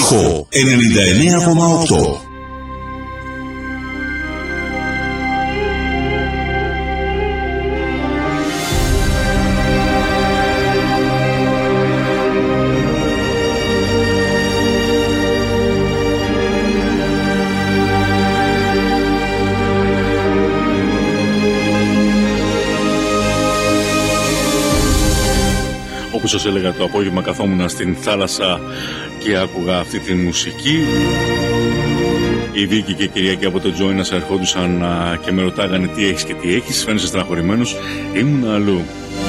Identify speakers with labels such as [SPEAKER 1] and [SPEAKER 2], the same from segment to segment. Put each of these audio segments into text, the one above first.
[SPEAKER 1] Άρχο 99,8.
[SPEAKER 2] Όπως σας έλεγα, το απόγευμα καθόμουν στην θάλασσα και άκουγα αυτή τη μουσική. Η Βίκη και η Κυριακή από το Join ερχόντουσαν και με ρωτάγανε τι έχεις και τι έχεις. Φαίνεσαι στεναχωρημένος. Ήμουν αλλού.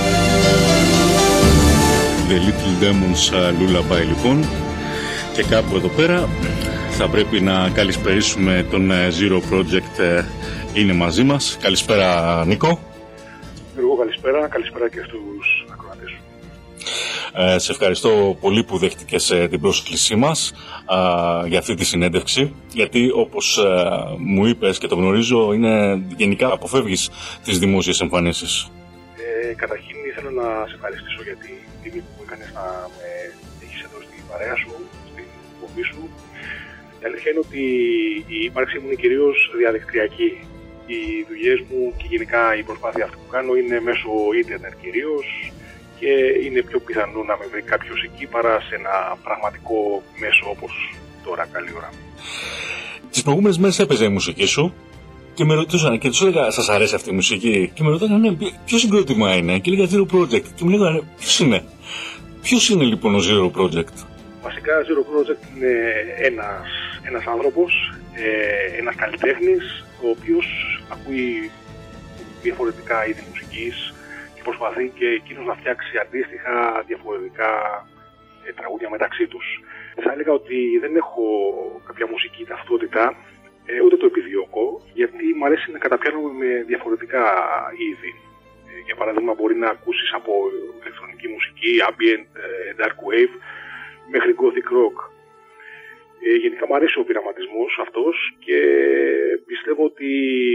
[SPEAKER 2] The Little Demons Lullaby λοιπόν. Και κάπου εδώ πέρα θα πρέπει να καλησπερίσουμε τον Zero Project. Είναι μαζί μας. Καλησπέρα Νίκο.
[SPEAKER 3] Εγώ καλησπέρα. Καλησπέρα και στους ακροατές σου.
[SPEAKER 2] Σε ευχαριστώ πολύ που δέχτηκες την πρόσκλησή μας για αυτή τη συνέντευξη, γιατί όπως μου είπες και το γνωρίζω, είναι γενικά αποφεύγεις τις δημόσιες εμφανίσεις.
[SPEAKER 3] Καταρχήν ήθελα να σε ευχαριστήσω για την τιμή που έκανες να με έχεις εδώ στην παρέα σου, στην εκπομπή σου. Η αλήθεια είναι ότι η ύπαρξή μου είναι κυρίως διαδικτυακή. Οι δουλειές μου και γενικά η προσπάθεια αυτή που κάνω είναι μέσω ίντερνετ κυρίως, και είναι πιο πιθανό να με βρει κάποιος εκεί παρά σε ένα πραγματικό μέσο όπως τώρα καλή ώρα.
[SPEAKER 2] Τις προηγούμενες μέρες έπαιζε η μουσική σου και με ρωτούσαν και τους έλεγα σας αρέσει αυτή η μουσική και με ρωτάγανε ναι, ποιο συγκρότημα είναι και έλεγα Zero Project και μου λέγανε ποιος είναι λοιπόν ο Zero Project?
[SPEAKER 3] Βασικά Zero Project είναι ένας άνθρωπος, ένας καλλιτέχνης ο οποίος ακούει διαφορετικά είδη μουσικής και προσπαθεί και εκείνος να φτιάξει αντίστοιχα διαφορετικά τραγούδια μεταξύ τους. Θα έλεγα ότι δεν έχω κάποια μουσική ταυτότητα, ούτε το επιδιώκω, γιατί μου αρέσει να καταπιάνομαι με διαφορετικά είδη. Για παράδειγμα, μπορεί να ακούσεις από ηλεκτρονική μουσική, ambient, dark wave, μέχρι gothic rock. Γενικά μου αρέσει ο πειραματισμός αυτός και πιστεύω ότι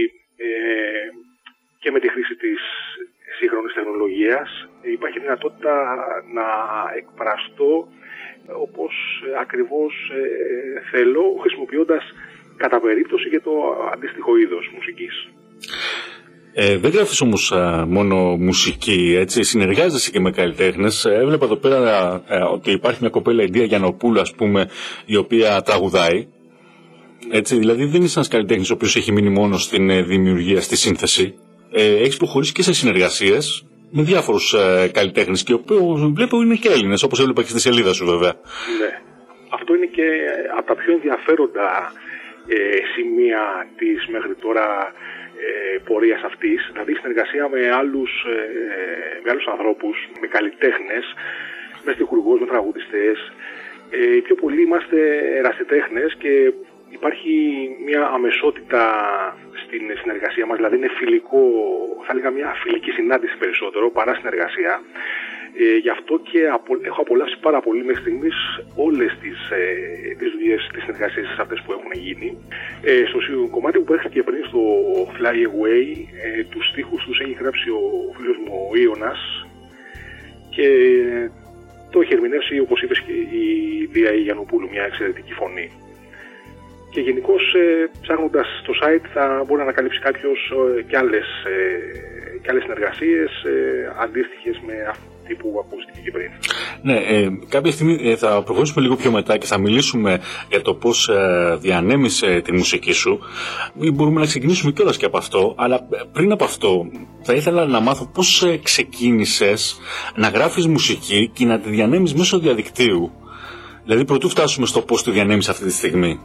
[SPEAKER 3] και με τη χρήση της σύγχρονης τεχνολογίας υπάρχει δυνατότητα να εκφραστώ όπως ακριβώς θέλω, χρησιμοποιώντας κατά περίπτωση και το αντίστοιχο είδος μουσικής.
[SPEAKER 2] Δεν γράφεις όμως μόνο μουσική, έτσι, συνεργάζεσαι και με καλλιτέχνες. Έβλεπα εδώ πέρα ότι υπάρχει μια κοπέλα, η Ντία Γιαννοπούλου, ας πούμε, η οποία τραγουδάει. Έτσι, δηλαδή δεν είσαι ένας καλλιτέχνης ο οποίος έχει μείνει μόνο στην δημιουργία, στη σύνθεση. Έχεις προχωρήσει και σε συνεργασίες με διάφορους καλλιτέχνες και βλέπω είναι και Έλληνες, όπως έβλεπα και στη σελίδα σου βέβαια.
[SPEAKER 3] Ναι. Αυτό είναι και από τα πιο ενδιαφέροντα σημεία της μέχρι τώρα πορείας αυτής, δηλαδή συνεργασία με άλλους ανθρώπους, με καλλιτέχνες, με στιχουργούς, με τραγουδιστές. Οι πιο πολλοί είμαστε ερασιτέχνες και υπάρχει μια αμεσότητα στην συνεργασία μας, δηλαδή είναι φιλικό, θα έλεγα μια φιλική συνάντηση περισσότερο παρά συνεργασία. Γι' αυτό και έχω απολαύσει πάρα πολύ μέχρι στιγμής όλες τις δουλειές, τις συνεργασίες αυτές που έχουν γίνει. Στο κομμάτι που παίχθηκε πριν στο Fly Away, τους στίχους τους έχει γράψει ο φίλος μου ο Ιωνας και το έχει ερμηνεύσει, όπως είπες, και η Δία Γιαννοπούλου, μια εξαιρετική φωνή. Και γενικώς ψάχνοντας στο site θα μπορεί να ανακαλύψει κάποιος και άλλες συνεργασίες αντίστοιχες με αυτή που ακούστηκε και πριν.
[SPEAKER 2] Ναι, κάποια στιγμή θα προχωρήσουμε λίγο πιο μετά και θα μιλήσουμε για το πώς διανέμεις τη μουσική σου. Μπορούμε να ξεκινήσουμε κιόλας και από αυτό, αλλά πριν από αυτό θα ήθελα να μάθω πώς ξεκίνησες να γράφεις μουσική και να τη διανέμεις μέσω διαδικτύου. Δηλαδή πρωτού φτάσουμε στο πώς τη διανέμεις αυτή τη στιγμή.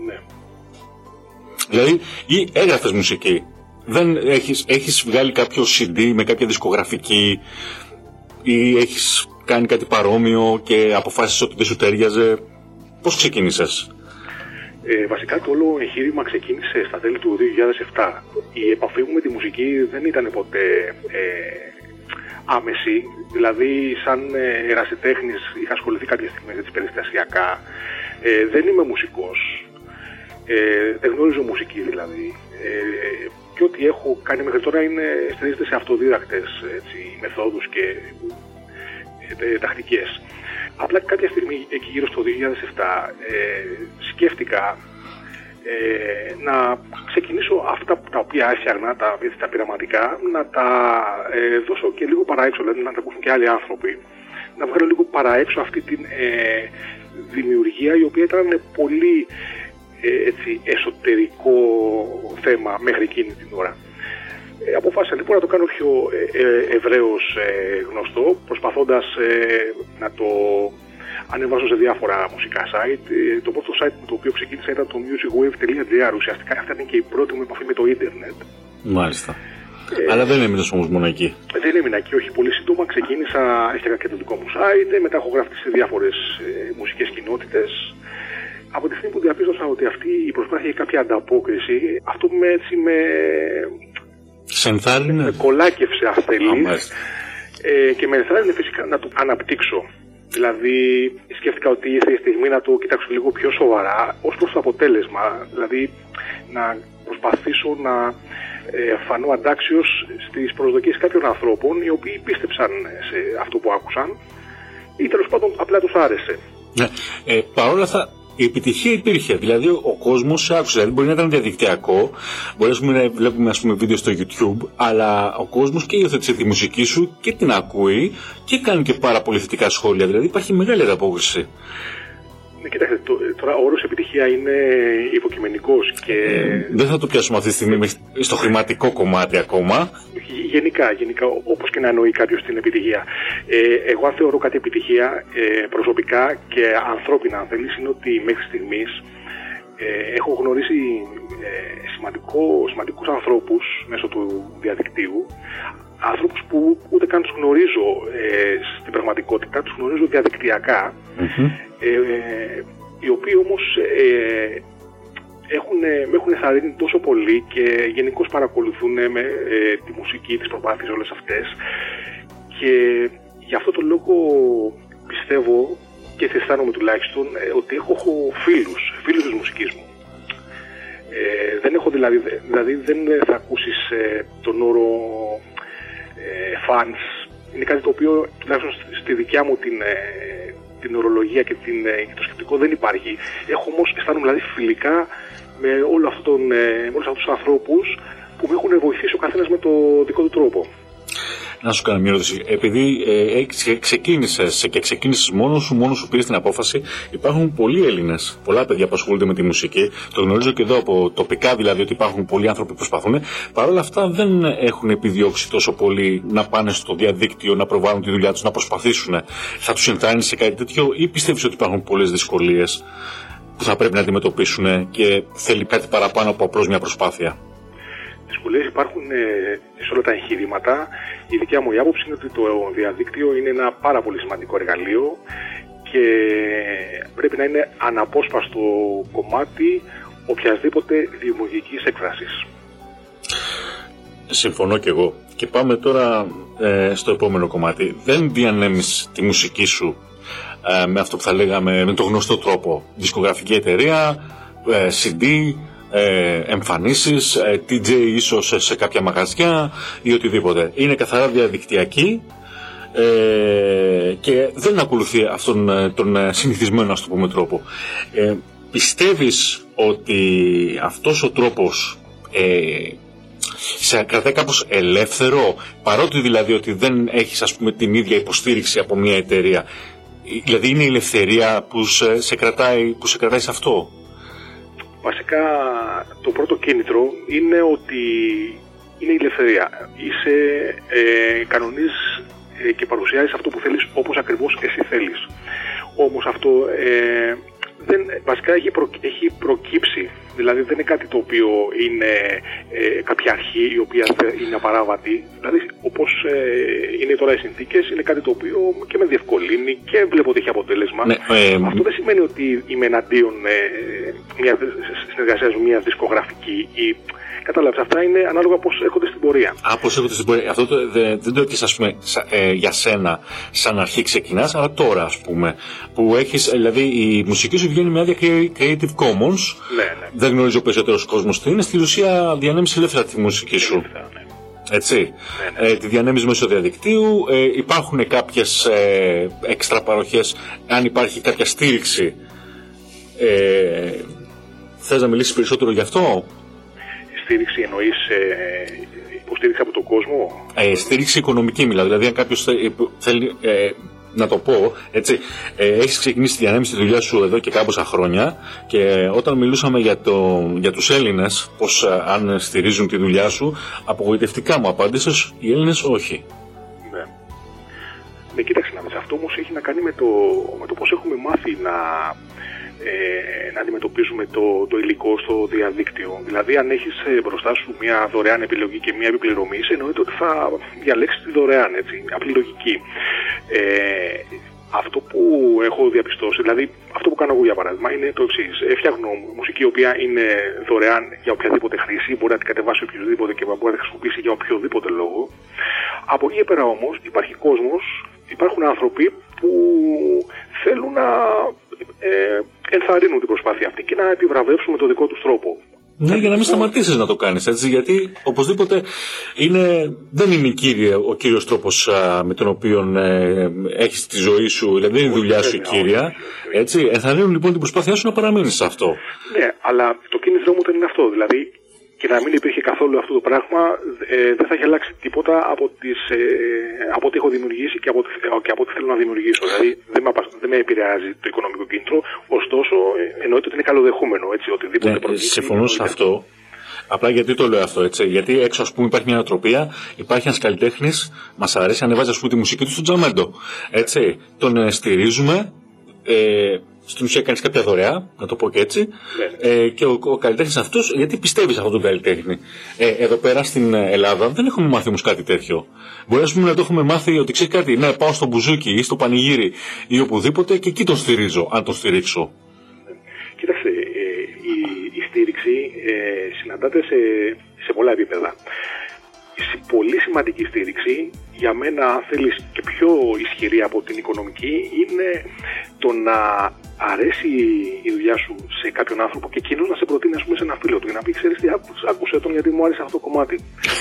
[SPEAKER 2] Δηλαδή, ή έγραφες μουσική, δεν έχεις βγάλει κάποιο CD με κάποια δισκογραφική ή έχεις κάνει κάτι παρόμοιο και αποφάσισες ότι δεν σου τέριαζε. Πώς ξεκίνησες?
[SPEAKER 3] Βασικά το όλο εγχείρημα ξεκίνησε στα τέλη του 2007. Η επαφή μου με τη μουσική δεν ήταν ποτέ άμεση. Δηλαδή, σαν ερασιτέχνης είχα ασχοληθεί κάποια στιγμή με τις περιστασιακά. Δεν είμαι μουσικός. Δεν γνωρίζω μουσική δηλαδή. Και ό,τι έχω κάνει μέχρι τώρα στηρίζεται σε αυτοδίδακτες μεθόδους και τακτικές. Απλά κάποια στιγμή εκεί γύρω στο 2007 σκέφτηκα να ξεκινήσω αυτά τα οποία έφτιαχνα, τα πειραματικά, να τα δώσω και λίγο παραέξω, δηλαδή να τα ακούσουν και άλλοι άνθρωποι, να βγάλω λίγο παραέξω αυτή τη δημιουργία, η οποία ήταν πολύ έτσι, εσωτερικό θέμα μέχρι εκείνη την ώρα. Αποφάσισα λοιπόν να το κάνω πιο ευρέως γνωστό, προσπαθώντας να το ανεβάζω σε διάφορα μουσικά site. Το πρώτο site με το οποίο ξεκίνησα ήταν το musicwave.gr. Ουσιαστικά αυτή ήταν και η πρώτη μου επαφή με το ίντερνετ.
[SPEAKER 2] Μάλιστα. Αλλά δεν έμεινες όμως μόνο εκεί.
[SPEAKER 3] Δεν έμεινα εκεί, όχι. Πολύ σύντομα ξεκίνησα, έφτιαγα και το δικό μου site, μετά έχω γραφτεί σε διάφορες μουσικές κοινότητες. Από τη στιγμή που διαπίστωσα ότι αυτή η προσπάθεια έχει κάποια ανταπόκριση, αυτό με έτσι με κολάκευσε, αν θέλεις, και με ενθάρρυνε φυσικά να το αναπτύξω. Δηλαδή σκέφτηκα ότι ήρθε η στιγμή να το κοιτάξω λίγο πιο σοβαρά ως προς το αποτέλεσμα, δηλαδή να προσπαθήσω να φανώ αντάξιος στις προσδοκίες κάποιων ανθρώπων οι οποίοι πίστεψαν σε αυτό που άκουσαν ή τέλος πάντων απλά τους άρεσε.
[SPEAKER 2] Ναι. Παρ' όλα αυτά η επιτυχία υπήρχε, δηλαδή ο κόσμος άκουσε, δηλαδή μπορεί να ήταν διαδικτυακό, μπορεί να βλέπουμε βίντεο στο YouTube, αλλά ο κόσμος και υιοθέτησε τη μουσική σου και την ακούει και κάνει και πάρα πολύ θετικά σχόλια, δηλαδή υπάρχει μεγάλη ανταπόκριση.
[SPEAKER 3] Ναι, κοιτάξτε, τώρα ο όρος επιτυχία είναι υποκειμενικός και...
[SPEAKER 2] δεν θα το πιάσουμε αυτή τη στιγμή στο χρηματικό κομμάτι ακόμα.
[SPEAKER 3] Γενικά, όπως και να εννοεί κάποιος την επιτυχία. Εγώ αν θεωρώ κάτι επιτυχία, προσωπικά και ανθρώπινα αν θέλεις, είναι ότι μέχρι στιγμής έχω γνωρίσει σημαντικούς ανθρώπους μέσω του διαδικτύου, ανθρώπους που ούτε καν τους γνωρίζω στην πραγματικότητα, τους γνωρίζω διαδικτυακά, οι οποίοι όμως με έχουν ενθαρρύνει τόσο πολύ και γενικώς παρακολουθούν τη μουσική, τις προπάθειες όλες αυτές, και γι' αυτό το λόγο πιστεύω και αισθάνομαι τουλάχιστον ότι έχω φίλους της μουσικής μου. Δεν έχω δηλαδή δεν θα ακούσεις τον όρο fans. Είναι κάτι το οποίο τουλάχιστον στη δικιά μου την ορολογία και το σκεπτικό δεν υπάρχει. Έχω όμως, αισθάνομαι δηλαδή φιλικά με όλους αυτούς τους ανθρώπους που με έχουν βοηθήσει ο καθένας με το δικό του τρόπο.
[SPEAKER 2] Να σου κάνω μια ερώτηση. Επειδή ξεκίνησες μόνος σου πήρες την απόφαση, υπάρχουν πολλοί Έλληνες, πολλά παιδιά που ασχολούνται με τη μουσική. Το γνωρίζω και εδώ από τοπικά, δηλαδή ότι υπάρχουν πολλοί άνθρωποι που προσπαθούν. Παρ' όλα αυτά δεν έχουν επιδιώξει τόσο πολύ να πάνε στο διαδίκτυο, να προβάλλουν τη δουλειά τους, να προσπαθήσουν. Θα τους ενθάρρυνες σε κάτι τέτοιο ή πιστεύεις ότι υπάρχουν πολλές δυσκολίες που θα πρέπει να αντιμετωπίσουν και θέλει κάτι παραπάνω από απλώς μια προσπάθεια?
[SPEAKER 3] Δυσκολίες υπάρχουν σε όλα τα εγχειρήματα. Η δικιά μου άποψη είναι ότι το διαδίκτυο είναι ένα πάρα πολύ σημαντικό εργαλείο και πρέπει να είναι αναπόσπαστο κομμάτι οποιασδήποτε δημιουργικής έκφρασης.
[SPEAKER 2] Συμφωνώ κι εγώ. Και πάμε τώρα στο επόμενο κομμάτι. Δεν διανέμεις τη μουσική σου με αυτό που θα λέγαμε με τον γνωστό τρόπο. Δισκογραφική εταιρεία, CD, εμφανίσεις, DJ ίσως σε κάποια μαγαζιά ή οτιδήποτε. Είναι καθαρά διαδικτυακή και δεν ακολουθεί αυτόν τον συνηθισμένο, ας το πούμε, τρόπο. Πιστεύεις ότι αυτός ο τρόπος σε κρατάει κάπως ελεύθερο, παρότι δηλαδή ότι δεν έχεις, ας πούμε, την ίδια υποστήριξη από μια εταιρεία? Δηλαδή είναι η ελευθερία που σε κρατάει σε αυτό?
[SPEAKER 3] Βασικά το πρώτο κίνητρο είναι ότι είναι η ελευθερία. Είσαι κανονίζεις και παρουσιάζεις αυτό που θέλεις όπως ακριβώς εσύ θέλεις. Όμως αυτό βασικά έχει προκύψει. Δηλαδή δεν είναι κάτι το οποίο είναι κάποια αρχή η οποία είναι απαράβατη. Δηλαδή όπως είναι τώρα οι συνθήκες, είναι κάτι το οποίο και με διευκολύνει και βλέπω ότι έχει αποτέλεσμα. Ναι, αυτό δεν σημαίνει ότι είμαι εναντίον μια συνεργασίας με μια δισκογραφική ή... Κατάλαβες, αυτά είναι ανάλογα πώς έρχονται στην πορεία.
[SPEAKER 2] Πώς έρχονται στην πορεία. Αυτό δεν το έχεις, ας πούμε, για σένα σαν αρχή ξεκινάς, αλλά τώρα, ας πούμε, που έχεις, δηλαδή η μουσική σου βγαίνει με άδεια Creative Commons.
[SPEAKER 3] Ναι.
[SPEAKER 2] Δεν γνωρίζω περισσότερος κόσμος τι είναι. Στην ουσία διανέμεις ελεύθερα τη μουσική σου.
[SPEAKER 3] Ναι.
[SPEAKER 2] Έτσι. Τη διανέμεις μέσω διαδικτύου. Υπάρχουν κάποιες έξτρα παροχές, αν υπάρχει κάποια στήριξη. Θες να μιλήσεις περισσότερο γι' αυτό?
[SPEAKER 3] Στήριξη εννοείς υποστήριξη από τον κόσμο?
[SPEAKER 2] Στήριξη οικονομική μιλάω. Δηλαδή αν κάποιος θέλει να το πω έτσι, έχεις ξεκινήσει τη διανέμιση τη δουλειά σου εδώ και κάμποσα χρόνια και όταν μιλούσαμε για τους Έλληνες, πως αν στηρίζουν τη δουλειά σου, απογοητευτικά μου απάντησες, οι Έλληνες όχι.
[SPEAKER 3] Ναι, κοίταξε να δεις, αυτό όμως έχει να κάνει με το πώς έχουμε μάθει να αντιμετωπίζουμε το υλικό στο διαδίκτυο. Δηλαδή, αν έχεις μπροστά σου μια δωρεάν επιλογή και μια επιπληρωμή, εννοείται ότι θα διαλέξεις τη δωρεάν, έτσι, απλή λογική. Αυτό που έχω διαπιστώσει, δηλαδή αυτό που κάνω εγώ για παράδειγμα, είναι το εξής. Φτιάχνω μουσική η οποία είναι δωρεάν για οποιαδήποτε χρήση, μπορεί να την κατεβάσει οποιοδήποτε και μπορεί να την χρησιμοποιήσει για οποιοδήποτε λόγο. Από εκεί πέρα όμως υπάρχει κόσμος, υπάρχουν άνθρωποι που θέλουν να ενθαρρύνουν την προσπάθεια αυτή και να επιβραβεύσουν με το δικό τους τρόπο.
[SPEAKER 2] Ναι, για να μην σταματήσεις να το κάνεις έτσι, γιατί οπωσδήποτε δεν είναι ο κύριος τρόπος με τον οποίο έχεις τη ζωή σου, δηλαδή δεν είναι η δουλειά σου η κύρια. Έτσι, ενθαρρύνουν λοιπόν την προσπάθειά σου να παραμείνεις σε αυτό.
[SPEAKER 3] Ναι, αλλά το κίνητρο δρόμου δεν είναι αυτό. Δηλαδή, και να μην υπήρχε καθόλου αυτό το πράγμα, δεν θα έχει αλλάξει τίποτα από ό,τι έχω δημιουργήσει και από ό,τι θέλω να δημιουργήσω. Δηλαδή δεν με επηρεάζει το οικονομικό κίνητρο, ωστόσο εννοείται ότι είναι καλοδεχούμενο. Έτσι, οτιδήποτε προτείνει.
[SPEAKER 2] Συμφωνώ σε αυτό. Απλά γιατί το λέω αυτό, έτσι. Γιατί έξω, ας πούμε, υπάρχει μια νοοτροπία, υπάρχει ένας καλλιτέχνης, μας αρέσει, ανεβάζει, ας πούμε, τη μουσική του στο Τζαμέντο. Έτσι. Τον στηρίζουμε. Στην ουσία κάνεις κάποια δωρεά, να το πω και έτσι, και ο καλλιτέχνης αυτός, γιατί πιστεύεις αυτόν τον καλλιτέχνη. Εδώ πέρα στην Ελλάδα δεν έχουμε μάθει όμως κάτι τέτοιο. Μπορεί να το έχουμε μάθει ότι ξέρει κάτι, ναι, πάω στο μπουζούκι ή στο πανηγύρι ή οπουδήποτε και εκεί τον στηρίζω, αν τον στηρίξω.
[SPEAKER 3] Κοίταξε, η στήριξη συναντάται σε πολλά επίπεδα. Πολύ σημαντική στήριξη, για μένα αν θέλεις και πιο ισχυρή από την οικονομική, είναι το να αρέσει η δουλειά σου σε κάποιον άνθρωπο και εκείνος να σε προτείνει, ας πούμε, σε ένα φίλο του για να πει, ξέρεις τι, άκουσε τον γιατί μου άρεσε αυτό το κομμάτι.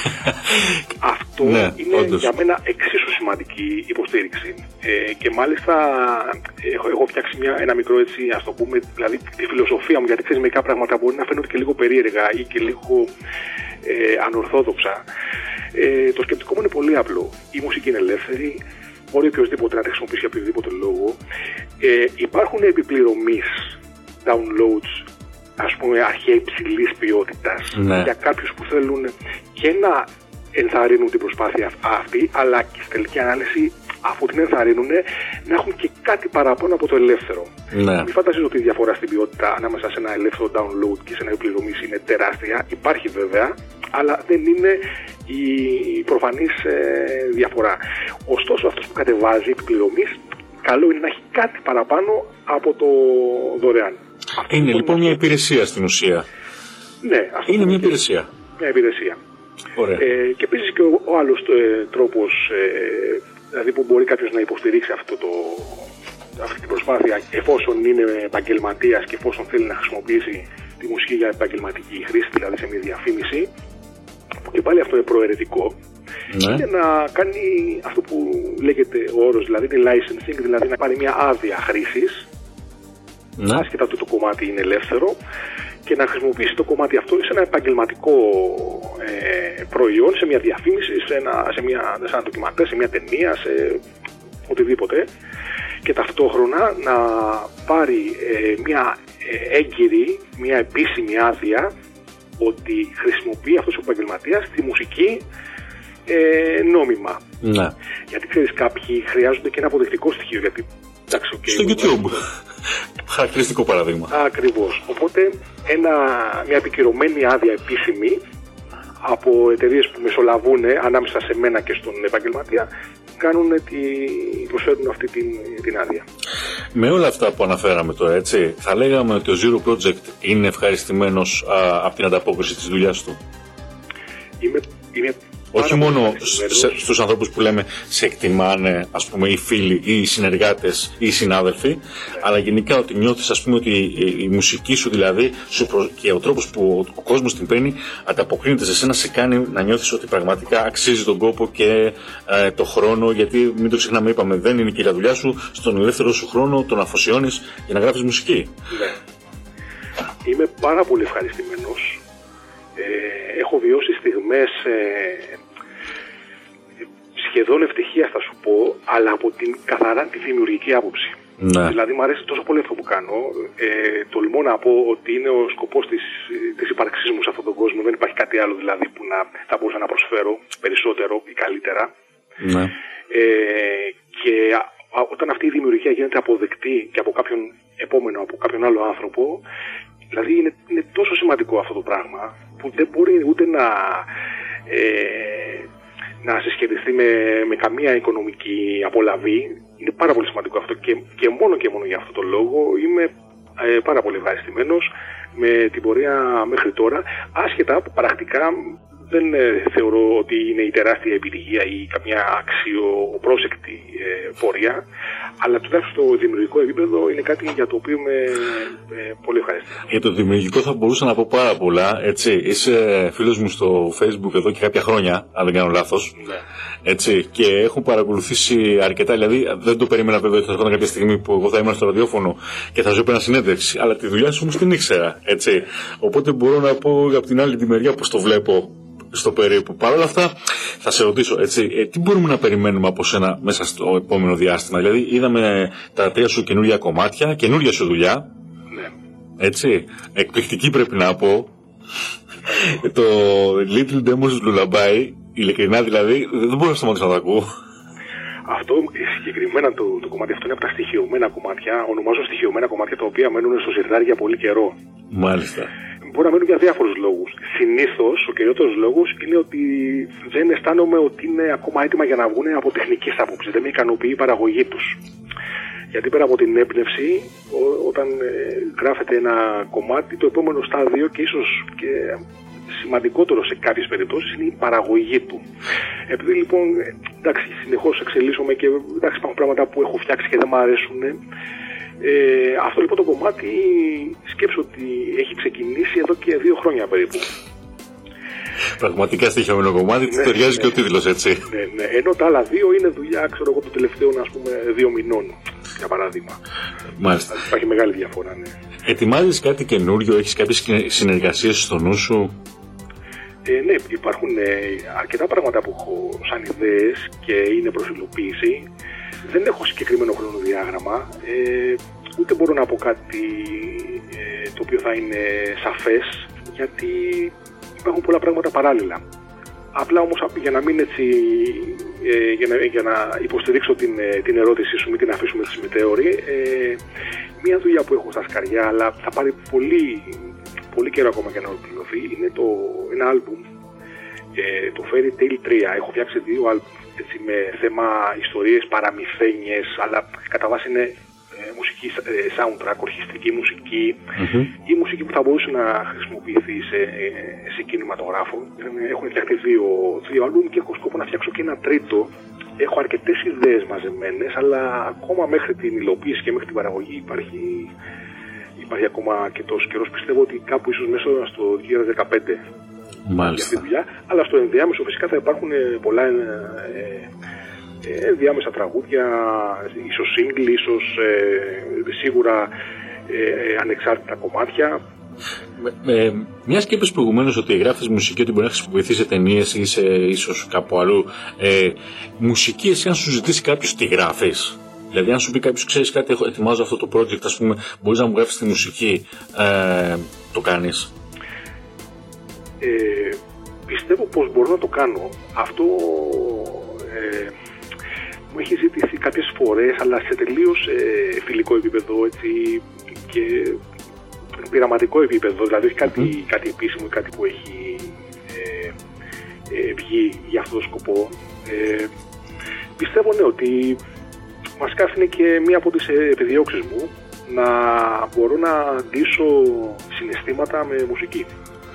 [SPEAKER 3] Αυτό είναι όντως για μένα εξίσου σημαντική υποστήριξη. Και μάλιστα έχω φτιάξει ένα μικρό, έτσι, ας το πούμε, δηλαδή τη φιλοσοφία μου, γιατί ξέρεις, μερικά πράγματα μπορεί να φαίνονται και λίγο περίεργα ή και λίγο ανορθόδοξα. Το σκεπτικό μου είναι πολύ απλό. Η μουσική είναι ελεύθερη, μπορεί οποιοδήποτε να τη χρησιμοποιήσει για οποιοδήποτε λόγο. Υπάρχουν επιπληρωμής downloads, ας πούμε, αρχαία υψηλής ποιότητας, για κάποιους που θέλουν και να ενθαρρύνουν την προσπάθεια αυτή, αλλά και στη τελική ανάλυση, αφού την ενθαρρύνουν, να έχουν και κάτι παραπάνω από το ελεύθερο. Μην φανταστείς ότι η διαφορά στην ποιότητα ανάμεσα σε ένα ελεύθερο download και σε ένα επιπληρωμής είναι τεράστια. Υπάρχει βέβαια, αλλά δεν είναι η προφανής διαφορά. Ωστόσο, αυτός που κατεβάζει επιπληρωμής, καλό είναι να έχει κάτι παραπάνω από το δωρεάν.
[SPEAKER 2] Είναι λοιπόν μια υπηρεσία στην ουσία.
[SPEAKER 3] Ναι,
[SPEAKER 2] είναι μια υπηρεσία.
[SPEAKER 3] Μια υπηρεσία. Και επίσης και ο άλλος τρόπος, δηλαδή που μπορεί κάποιος να υποστηρίξει αυτή την προσπάθεια, εφόσον είναι επαγγελματίας και εφόσον θέλει να χρησιμοποιήσει τη μουσική για επαγγελματική χρήση, δηλαδή σε μια διαφήμιση, που και πάλι αυτό είναι προαιρετικό, είναι να κάνει αυτό που λέγεται ο όρος, δηλαδή τη licensing, δηλαδή να πάρει μια άδεια χρήσης, άσχετα ότι το κομμάτι είναι ελεύθερο, και να χρησιμοποιήσει το κομμάτι αυτό σε ένα επαγγελματικό προϊόν, σε μια διαφήμιση, σε ένα ντοκιμαντέρ, σε μια ταινία, σε οτιδήποτε, και ταυτόχρονα να πάρει μια έγκυρη, μια επίσημη άδεια ότι χρησιμοποιεί αυτός ο επαγγελματίας τη μουσική νόμιμα. Γιατί ξέρεις, κάποιοι χρειάζονται και ένα αποδεικτικό στοιχείο. Γιατί, εντάξει,
[SPEAKER 2] στο YouTube. Χαρακτηριστικό παράδειγμα.
[SPEAKER 3] Ακριβώς. Οπότε μια επικυρωμένη άδεια επίσημη από εταιρείες που μεσολαβούν ανάμεσα σε μένα και στον επαγγελματία, προσφέρουν αυτή την άδεια.
[SPEAKER 2] Με όλα αυτά που αναφέραμε τώρα, έτσι, θα λέγαμε ότι ο Zero Project είναι ευχαριστημένος από την ανταπόκριση της δουλειάς του.
[SPEAKER 3] Είμαι
[SPEAKER 2] Όχι μόνο στους ανθρώπους που λέμε σε εκτιμάνε, ας πούμε, οι φίλοι ή οι συνεργάτες ή οι συνάδελφοι, αλλά γενικά ότι νιώθεις, ας πούμε, ότι η μουσική σου δηλαδή και ο τρόπος που ο κόσμος την παίρνει ανταποκρίνεται σε σένα, σε κάνει να νιώθεις ότι πραγματικά αξίζει τον κόπο και το χρόνο, γιατί μην το ξεχνάμε, είπαμε, δεν είναι και η δουλειά σου, στον ελεύθερο σου χρόνο τον αφοσιώνεις για να γράφεις μουσική.
[SPEAKER 3] Ναι. Είμαι πάρα πολύ ευχαριστημένος. Έχω βιώσει στιγμές σχεδόν ευτυχίας, θα σου πω, αλλά από την καθαρά τη δημιουργική άποψη.
[SPEAKER 2] Ναι.
[SPEAKER 3] Δηλαδή μου αρέσει τόσο πολύ αυτό που κάνω. Τολμώ να πω ότι είναι ο σκοπός της ύπαρξής μου σε αυτόν τον κόσμο. Δεν υπάρχει κάτι άλλο δηλαδή που θα μπορούσα να προσφέρω περισσότερο ή καλύτερα.
[SPEAKER 2] Ναι.
[SPEAKER 3] Και όταν αυτή η δημιουργία γίνεται αποδεκτή και από κάποιον επόμενο, από κάποιον άλλο άνθρωπο, δηλαδή είναι τόσο σημαντικό αυτό το πράγμα που δεν μπορεί ούτε να συσχετιστεί με καμία οικονομική απολαβή. Είναι πάρα πολύ σημαντικό αυτό και μόνο για αυτό το λόγο είμαι πάρα πολύ ευχαριστημένος με την πορεία μέχρι τώρα, άσχετα που πρακτικά δεν θεωρώ ότι είναι η τεράστια επιτυχία ή καμιά αξιοπρόσεκτη πορεία, αλλά τουλάχιστον στο δημιουργικό επίπεδο είναι κάτι για το οποίο είμαι πολύ ευχαριστημένος.
[SPEAKER 2] Για το δημιουργικό θα μπορούσα να πω πάρα πολλά, έτσι. Είσαι φίλος μου στο Facebook εδώ και κάποια χρόνια, αν δεν κάνω λάθος.
[SPEAKER 3] Ναι.
[SPEAKER 2] Έτσι, και έχω παρακολουθήσει αρκετά, δηλαδή δεν το περίμενα βέβαια ότι θα έρχονταν κάποια στιγμή που εγώ θα ήμουν στο ραδιόφωνο και θα σου έπαιρνα συνέντευξη, αλλά τη δουλειά σου όμως την ήξερα, έτσι. Οπότε μπορώ να πω από την άλλη τη μεριά πώς το βλέπω στο περίπου. Παρ' όλα αυτά, θα σε ρωτήσω, έτσι, τι μπορούμε να περιμένουμε από σένα μέσα στο επόμενο διάστημα? Δηλαδή, είδαμε τα 3 σου καινούργια κομμάτια, καινούργια σου δουλειά.
[SPEAKER 3] Ναι.
[SPEAKER 2] Έτσι, εκπληκτική πρέπει να πω. Το Little Demos Lullaby, ειλικρινά δηλαδή, δεν μπορώ να σταματήσω να το ακούω.
[SPEAKER 3] Αυτό συγκεκριμένα το κομμάτι αυτό είναι από τα στοιχειωμένα κομμάτια, ονομάζω στοιχειωμένα κομμάτια τα οποία μένουν στο σιρτάρι για πολύ καιρό.
[SPEAKER 2] Μάλιστα.
[SPEAKER 3] Μπορεί να μένουν για διάφορους λόγους. Συνήθως, ο κυριότερος λόγος είναι ότι δεν αισθάνομαι ότι είναι ακόμα έτοιμα για να βγουν από τεχνικής άποψης. Δεν με ικανοποιεί η παραγωγή τους. Γιατί πέρα από την έμπνευση, όταν γράφεται ένα κομμάτι, το επόμενο στάδιο και ίσως και σημαντικότερο σε κάποιες περιπτώσεις είναι η παραγωγή του. Επειδή λοιπόν, εντάξει, συνεχώς εξελίσσομαι και εντάξει, υπάρχουν πράγματα που έχω φτιάξει και δεν μου αρέσουν. Αυτό λοιπόν το κομμάτι σκέψω ότι έχει ξεκινήσει εδώ και 2 χρόνια περίπου.
[SPEAKER 2] Πραγματικά στοιχειωμένο κομμάτι, ναι, ταιριάζει και ο τίτλος, έτσι.
[SPEAKER 3] Ναι. Ενώ τα άλλα 2 είναι δουλειά, ξέρω εγώ, των τελευταίων, ας πούμε, 2 μηνών, για παράδειγμα.
[SPEAKER 2] Μάλιστα.
[SPEAKER 3] Υπάρχει μεγάλη διαφορά, ναι.
[SPEAKER 2] Ετοιμάζεις κάτι καινούριο, έχεις κάποιες συνεργασίες στο νου σου?
[SPEAKER 3] Ναι, υπάρχουν αρκετά πράγματα που έχω σαν ιδέες και είναι προς υλοποίηση. Δεν έχω συγκεκριμένο χρονοδιάγραμμα, ούτε μπορώ να πω κάτι το οποίο θα είναι σαφές, γιατί υπάρχουν πολλά πράγματα παράλληλα. Απλά όμως για να μην έτσι, για να υποστηρίξω την ερώτησή σου, μην την αφήσουμε τη μετέωρη, μια δουλειά που έχω στα σκαριά, αλλά θα πάρει πολύ καιρό ακόμα για να ολοκληρωθεί, είναι ένα άλμπουμ, το Fairy Tail 3. Έχω φτιάξει 2 άλμπουμ, έτσι, με θέμα ιστορίες, παραμυθένιες, αλλά κατά βάση είναι μουσική soundtrack, ορχιστρική μουσική, ή μουσική που θα μπορούσε να χρησιμοποιηθεί σε κινηματογράφο. Έχουν φτιαχτεί 2 άλμπουμ και έχω σκοπό να φτιάξω και ένα τρίτο. Έχω αρκετές ιδέες μαζεμένες, αλλά ακόμα μέχρι την υλοποίηση και μέχρι την παραγωγή υπάρχει ακόμα αρκετός καιρός. Πιστεύω ότι κάπου ίσως μέσα στο 2015.
[SPEAKER 2] Μάλιστα.
[SPEAKER 3] Για τη δουλειά, αλλά στο ενδιάμεσο φυσικά θα υπάρχουν πολλά ενδιάμεσα τραγούδια, ίσως single, ίσως σίγουρα ανεξάρτητα κομμάτια.
[SPEAKER 2] Μια και είπες προηγουμένως ότι γράφεις μουσική, ότι μπορεί να χρησιμοποιηθεί σε ταινίες ή σε ίσως κάπου αλλού. Μουσική, εσύ αν σου ζητήσει κάποιος, τη γράφεις? Δηλαδή, αν σου πει κάποιος, ξέρεις κάτι, ετοιμάζω αυτό το project, ας πούμε, μπορείς να μου γράφεις τη μουσική, το κάνεις?
[SPEAKER 3] Πιστεύω πως μπορώ να το κάνω. Αυτό μου έχει ζητηθεί κάποιες φορές, αλλά σε τελείως φιλικό επίπεδο, έτσι, και πειραματικό επίπεδο, δηλαδή όχι κάτι επίσημο ή κάτι που έχει βγει για αυτόν τον σκοπό. Πιστεύω, ναι, ότι βασικά αυτή είναι και μία από τις επιδιώξεις μου, να μπορώ να αντίσω συναισθήματα με μουσική.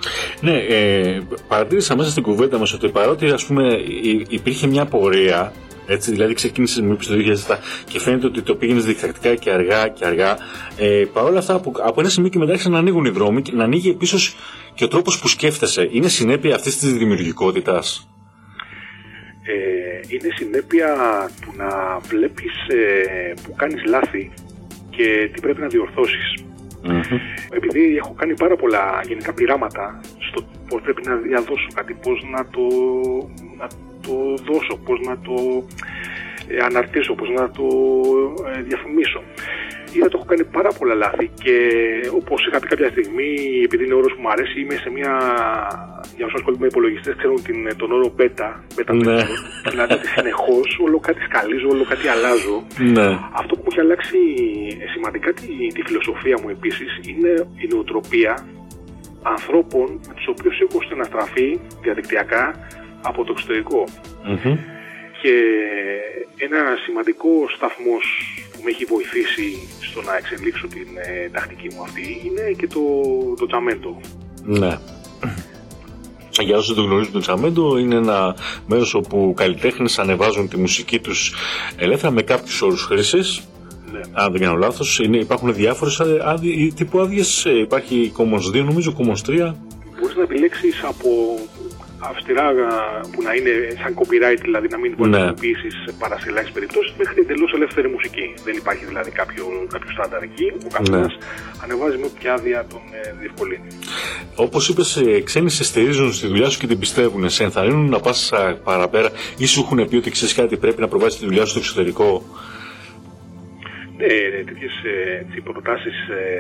[SPEAKER 2] Ναι, παρατήρησα μέσα στην κουβέντα μας ότι παρότι ας πούμε υπήρχε μια πορεία, έτσι, δηλαδή ξεκίνησε μου είπες το 2007 και φαίνεται ότι το πήγαινες δικτακτικά και αργά, παρόλα αυτά από ένα σημείο και μετά άρχισαν να ανοίγουν οι δρόμοι και να ανοίγει επίσης και ο τρόπος που σκέφτεσαι. Είναι συνέπεια αυτής της δημιουργικότητας?
[SPEAKER 3] Είναι συνέπεια του να βλέπεις που κάνεις λάθη και τι πρέπει να διορθώσεις. Επειδή έχω κάνει πάρα πολλά γενικά πειράματα στο πώς πρέπει να διαδώσω κάτι, πώς να το δώσω, πώς να το αναρτήσω, πώς να το διαφημίσω. Είδα το έχω κάνει πάρα πολλά λάθη και όπως είχα πει κάποια στιγμή, επειδή είναι όρος που μου αρέσει, είμαι σε μια... Για όσους ασχολούνται με υπολογιστές ξέρουν τον όρο beta, ναι. Δηλαδή συνεχώς όλο κάτι σκαλίζω, όλο κάτι αλλάζω. Ναι. Αυτό που μου έχει αλλάξει σημαντικά τη φιλοσοφία μου επίσης είναι η νοοτροπία ανθρώπων με τους οποίους έχω στεναστραφεί διαδικτυακά από το εξωτερικό. Και ένα σημαντικό σταθμός που με έχει βοηθήσει στο να εξελίξω την τακτική μου αυτή είναι και το Jamendo.
[SPEAKER 2] Ναι. Για όσοι δεν γνωρίζουν, το Jamendo είναι ένα μέρος όπου καλλιτέχνες ανεβάζουν τη μουσική τους ελεύθερα με κάποιους όρους χρήσης. Ναι. Αν δεν κάνω λάθος, υπάρχουν διάφορες τύπου άδειες. Υπάρχει Commons 2, νομίζω, Commons 3.
[SPEAKER 3] Μπορείς να επιλέξεις από αυστηρά που να είναι σαν copyright, δηλαδή να μην μπορεί να χρησιμοποιήσεις παρά σε ελάχιστες περιπτώσεις, μέχρι εντελώς ελεύθερη μουσική. Δεν υπάρχει δηλαδή κάποιο στάνταρ εκεί. Ο καθένας ανεβάζει με όποια άδεια τον διευκολύνει.
[SPEAKER 2] Όπως είπες, ξένοι σε στηρίζουν στη δουλειά σου και την πιστεύουν. Σε ενθαρρύνουν να πας παραπέρα ή σου έχουν πει ότι ξέρεις κάτι, πρέπει να προβάσεις τη δουλειά σου στο εξωτερικό?
[SPEAKER 3] Ναι, τέτοιες προτάσεις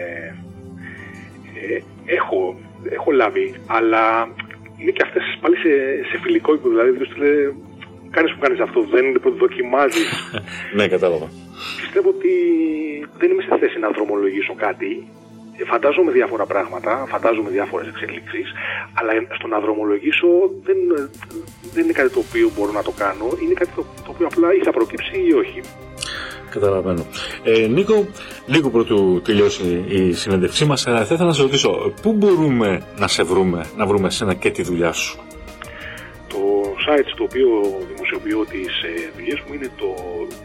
[SPEAKER 3] έχω λάβει, αλλά είναι και αυτές πάλι σε φιλικό επίπεδο, δηλαδή κάνεις που κάνεις αυτό, δεν δοκιμάζεις.
[SPEAKER 2] Ναι, κατάλαβα.
[SPEAKER 3] Πιστεύω ότι δεν είμαι σε θέση να δρομολογήσω κάτι. Φαντάζομαι διάφορα πράγματα, φαντάζομαι διάφορες εξελίξεις, αλλά στο να δρομολογήσω δεν είναι κάτι το οποίο μπορώ να το κάνω, είναι κάτι το οποίο απλά ή θα προκύψει ή όχι.
[SPEAKER 2] Καταλαβαίνω. Νίκο, λίγο πρωτού τελειώσει η συνέντευξή μας, θα ήθελα να σε ρωτήσω, πού μπορούμε να σε βρούμε, να βρούμε εσένα και τη δουλειά σου?
[SPEAKER 3] Το site στο οποίο δημοσιοποιώ τις δουλειές μου είναι το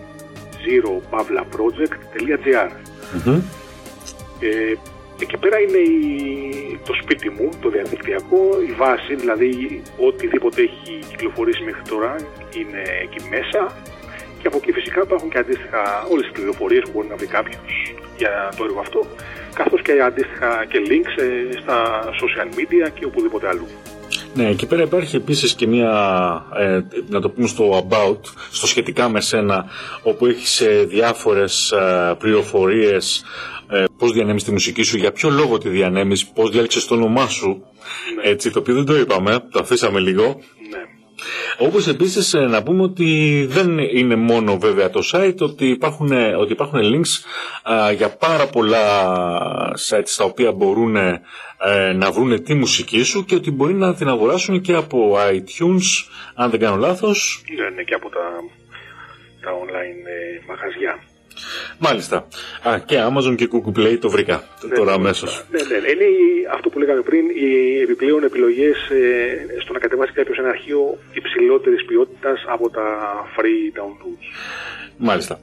[SPEAKER 3] zeropavlaproject.gr. Εκεί πέρα είναι το σπίτι μου, το διαδικτυακό, η βάση, δηλαδή οτιδήποτε έχει κυκλοφορήσει μέχρι τώρα είναι εκεί μέσα. Και από εκεί φυσικά υπάρχουν και αντίστοιχα όλες τις πληροφορίες που μπορεί να βρει κάποιος για το έργο αυτό, καθώς και αντίστοιχα και links στα social media και οπουδήποτε αλλού.
[SPEAKER 2] Ναι, εκεί πέρα υπάρχει επίσης και μια, να το πούμε στο about, στο σχετικά με σένα, όπου έχεις διάφορες πληροφορίες, πώς διανέμεις τη μουσική σου, για ποιο λόγο τη διανέμεις, πώς διάλεξες το όνομά σου, ναι. Έτσι, το οποίο δεν το είπαμε, το αφήσαμε λίγο. Ναι. Όπως επίσης να πούμε ότι δεν είναι μόνο βέβαια το site, ότι υπάρχουν links για πάρα πολλά sites στα οποία μπορούν να βρουν τη μουσική σου και ότι μπορεί να την αγοράσουν και από iTunes, αν δεν κάνω λάθος.
[SPEAKER 3] Ναι, και από τα online μαγαζιά.
[SPEAKER 2] Μάλιστα. Και Amazon και Google Play το βρήκα τώρα αμέσως.
[SPEAKER 3] Ναι. Είναι αυτό που λέγαμε πριν, οι επιπλέον επιλογές στο να κατεβάσει κάποιος ένα αρχείο υψηλότερης ποιότητας από τα free downloads.
[SPEAKER 2] Μάλιστα.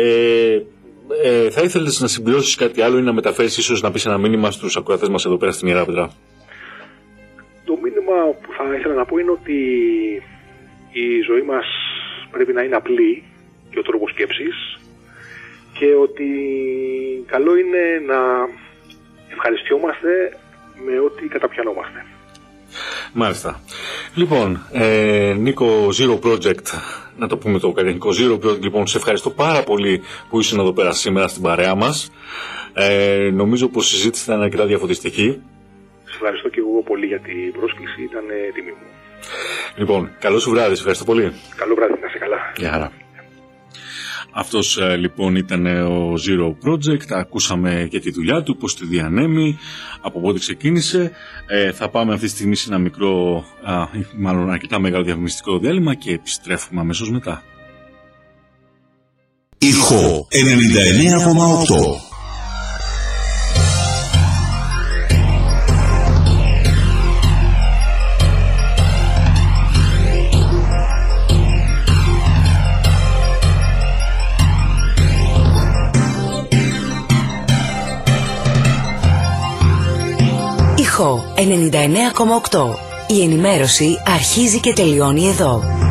[SPEAKER 2] Θα ήθελες να συμπληρώσεις κάτι άλλο ή να μεταφέρεις, ίσως να πεις ένα μήνυμα στους ακροατές μας εδώ πέρα στην Ιερά Πέτρα?
[SPEAKER 3] Το μήνυμα που θα ήθελα να πω είναι ότι η ζωή μας πρέπει να είναι απλή και ο τρόπος σκέψης, και ότι καλό είναι να ευχαριστιόμαστε με ό,τι καταπιανόμαστε.
[SPEAKER 2] Μάλιστα. Λοιπόν, Νίκο Zero Project, να το πούμε το καλλιτεχνικό Zero Project, λοιπόν, σε ευχαριστώ πάρα πολύ που ήσουν εδώ πέρα σήμερα στην παρέα μας. Νομίζω πως η συζήτηση ήταν αρκετά διαφωτιστική.
[SPEAKER 3] Σε ευχαριστώ και εγώ πολύ για την πρόσκληση, ήταν τιμή μου.
[SPEAKER 2] Λοιπόν, καλό σου βράδυ, σε ευχαριστώ πολύ.
[SPEAKER 3] Καλό βράδυ, να είσαι καλά.
[SPEAKER 2] Γεια χαρά. Αυτός λοιπόν ήταν ο Zero Project, ακούσαμε και τη δουλειά του, πώς τη διανέμει, από πότε ξεκίνησε. Θα πάμε αυτή τη στιγμή σε ένα μικρό, μάλλον αρκετά μεγάλο διαφημιστικό διάλειμμα και επιστρέφουμε αμέσως μετά.
[SPEAKER 1] Ήχο 99,8.
[SPEAKER 4] Ζάχο 99,8. Η ενημέρωση αρχίζει και τελειώνει εδώ.